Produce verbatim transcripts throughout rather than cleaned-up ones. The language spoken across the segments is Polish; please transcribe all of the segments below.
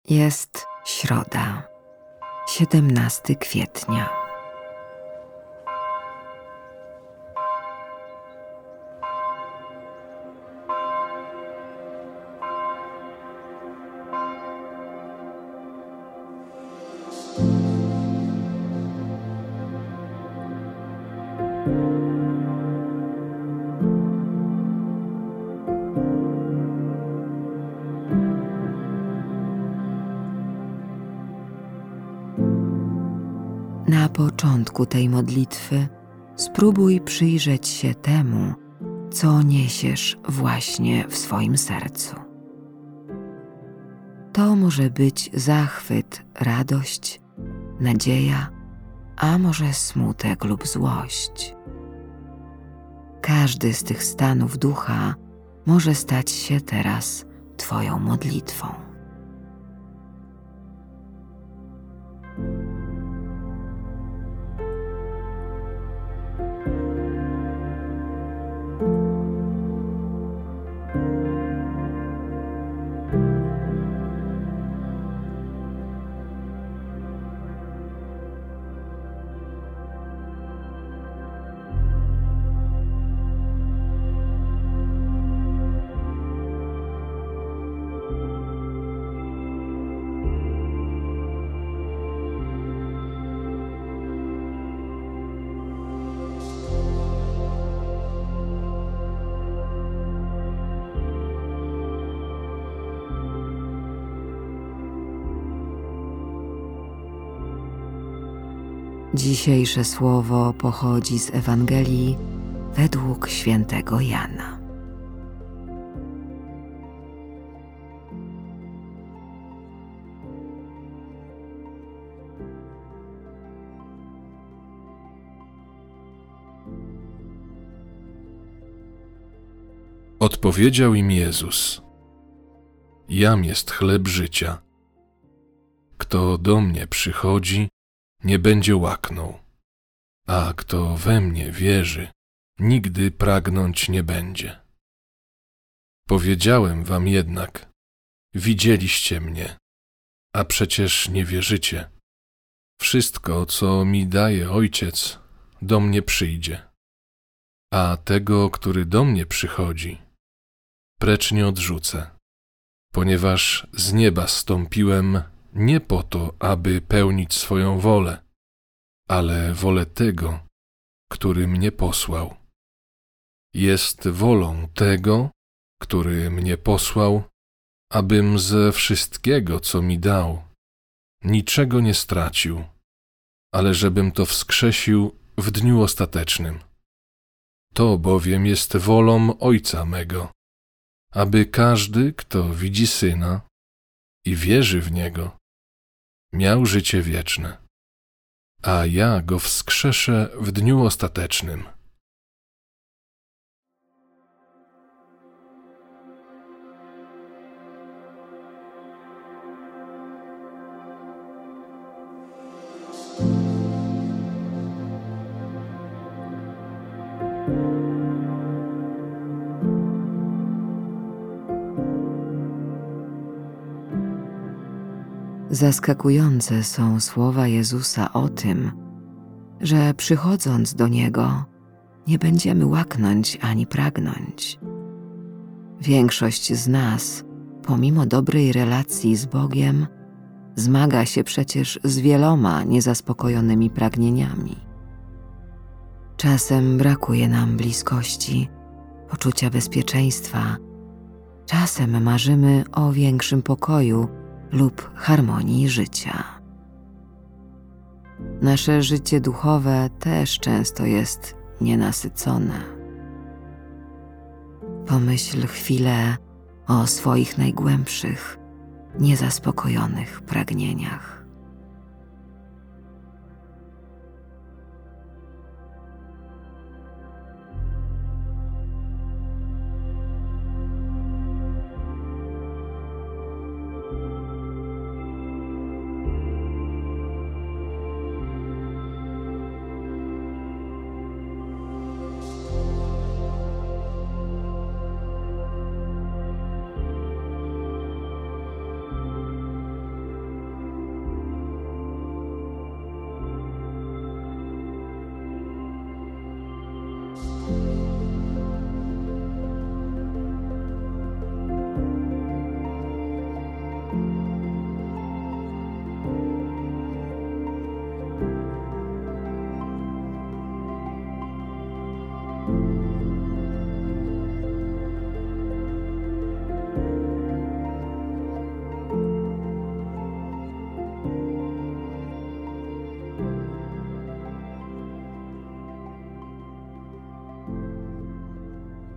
Jest środa, siedemnastego kwietnia. Na początku tej modlitwy spróbuj przyjrzeć się temu, co niesiesz właśnie w swoim sercu. To może być zachwyt, radość, nadzieja, a może smutek lub złość. Każdy z tych stanów ducha może stać się teraz Twoją modlitwą. Dzisiejsze słowo pochodzi z Ewangelii według świętego Jana. Odpowiedział im Jezus: Jam jest chleb życia. Kto do mnie przychodzi, nie będzie łaknął, a kto we mnie wierzy, nigdy pragnąć nie będzie. Powiedziałem wam jednak, widzieliście mnie, a przecież nie wierzycie. Wszystko, co mi daje Ojciec, do mnie przyjdzie, a tego, który do mnie przychodzi, precz nie odrzucę, ponieważ z nieba zstąpiłem nie po to, aby pełnić swoją wolę, ale wolę tego, który mnie posłał. Jest wolą tego, który mnie posłał, abym ze wszystkiego, co mi dał, niczego nie stracił, ale żebym to wskrzesił w dniu ostatecznym. To bowiem jest wolą Ojca mego, aby każdy, kto widzi Syna i wierzy w Niego, miał życie wieczne, a ja go wskrzeszę w dniu ostatecznym. Zaskakujące są słowa Jezusa o tym, że przychodząc do Niego nie będziemy łaknąć ani pragnąć. Większość z nas, pomimo dobrej relacji z Bogiem, zmaga się przecież z wieloma niezaspokojonymi pragnieniami. Czasem brakuje nam bliskości, poczucia bezpieczeństwa, czasem marzymy o większym pokoju lub harmonii życia. Nasze życie duchowe też często jest nienasycone. Pomyśl chwilę o swoich najgłębszych, niezaspokojonych pragnieniach.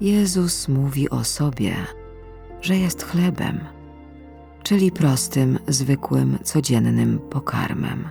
Jezus mówi o sobie, że jest chlebem, czyli prostym, zwykłym, codziennym pokarmem.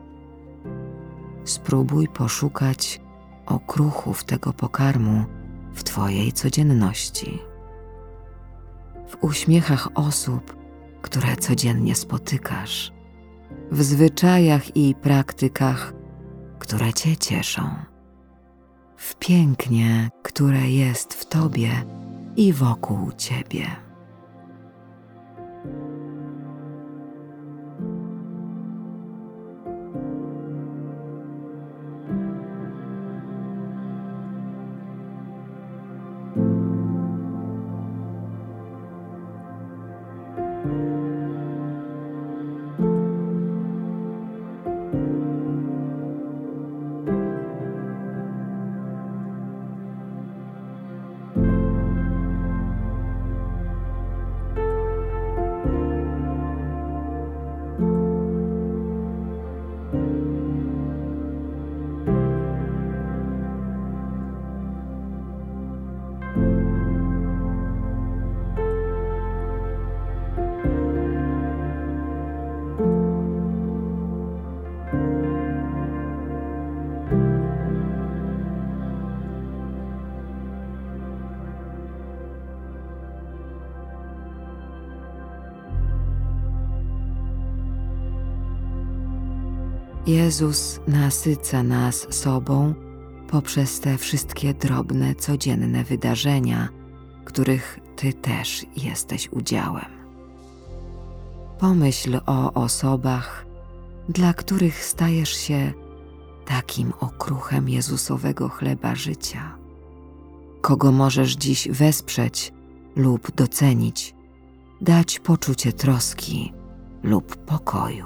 Spróbuj poszukać okruchów tego pokarmu w Twojej codzienności. W uśmiechach osób, które codziennie spotykasz, w zwyczajach i praktykach, które Cię cieszą, w pięknie, które jest w Tobie i wokół Ciebie. Jezus nasyca nas sobą poprzez te wszystkie drobne, codzienne wydarzenia, których Ty też jesteś udziałem. Pomyśl o osobach, dla których stajesz się takim okruchem Jezusowego chleba życia. Kogo możesz dziś wesprzeć lub docenić, dać poczucie troski lub pokoju.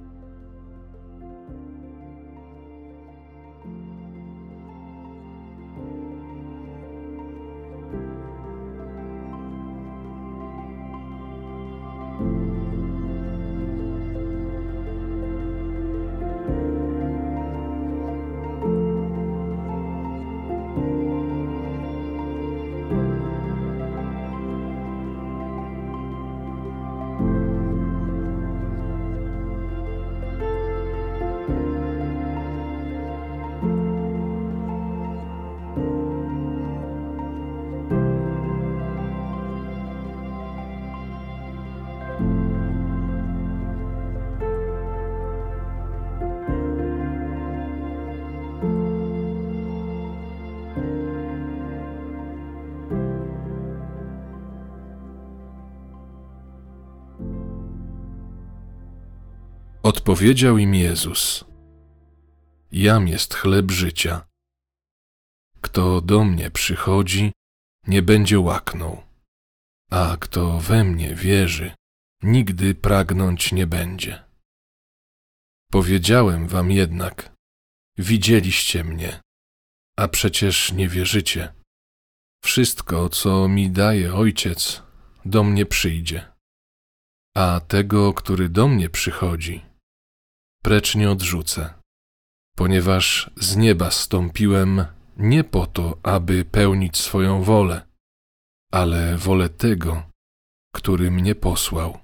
Odpowiedział im Jezus: Jam jest chleb życia. Kto do mnie przychodzi, nie będzie łaknął, a kto we mnie wierzy, nigdy pragnąć nie będzie. Powiedziałem wam jednak, widzieliście mnie, a przecież nie wierzycie. Wszystko, co mi daje Ojciec, do mnie przyjdzie, a tego, który do mnie przychodzi, precz nie odrzucę, ponieważ z nieba zstąpiłem nie po to, aby pełnić swoją wolę, ale wolę tego, który mnie posłał.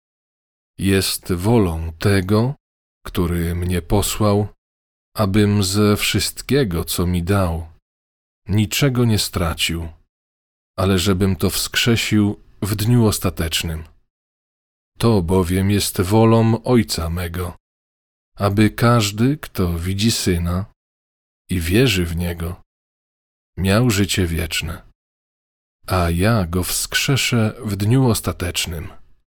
Jest wolą tego, który mnie posłał, abym ze wszystkiego, co mi dał, niczego nie stracił, ale żebym to wskrzesił w dniu ostatecznym. To bowiem jest wolą Ojca mego, aby każdy, kto widzi Syna i wierzy w Niego, miał życie wieczne, a ja go wskrzeszę w dniu ostatecznym.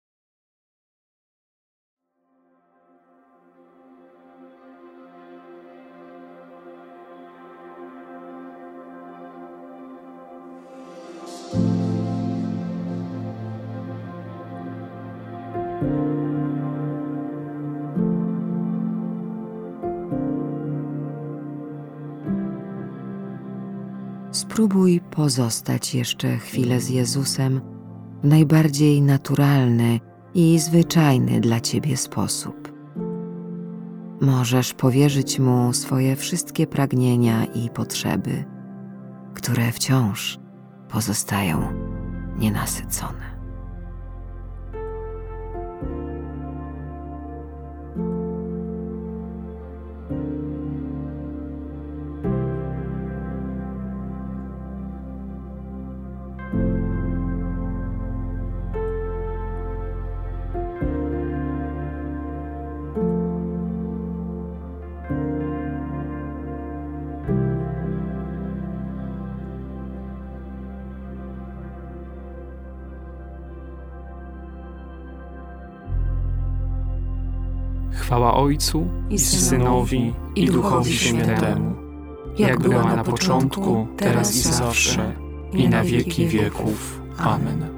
Spróbuj pozostać jeszcze chwilę z Jezusem w najbardziej naturalny i zwyczajny dla Ciebie sposób. Możesz powierzyć Mu swoje wszystkie pragnienia i potrzeby, które wciąż pozostają nienasycone. Chwała Ojcu i Synowi i Duchowi Świętemu, jak była na początku, teraz i zawsze, i na wieki wieków. Amen.